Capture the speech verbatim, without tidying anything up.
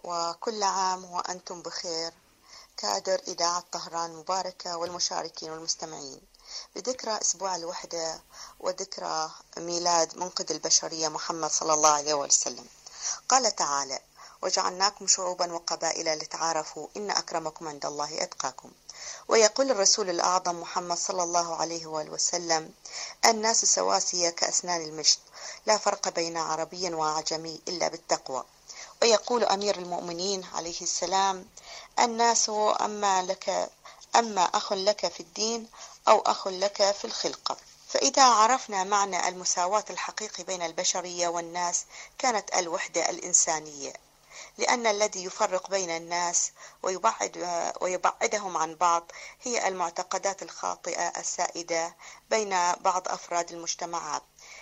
وكل عام وأنتم بخير. كادر إذاعة طهران مباركة والمشاركين والمستمعين بذكرى أسبوع الوحدة وذكرى ميلاد منقذ البشرية محمد صلى الله عليه وسلم. قال تعالى: وجعلناكم شعوبا وقبائل لتعارفوا إن أكرمكم عند الله أتقاكم. ويقول الرسول الأعظم محمد صلى الله عليه وسلم: الناس سواسية كأسنان المشط، لا فرق بين عربي وأعجمي إلا بالتقوى. ويقول أمير المؤمنين عليه السلام: الناس أما لك أما أخ لك في الدين أو أخ لك في الخلقة. فإذا عرفنا معنى المساواة الحقيقي بين البشرية والناس كانت الوحدة الإنسانية، لأن الذي يفرق بين الناس ويبعد ويبعدهم عن بعض هي المعتقدات الخاطئة السائدة بين بعض أفراد المجتمعات،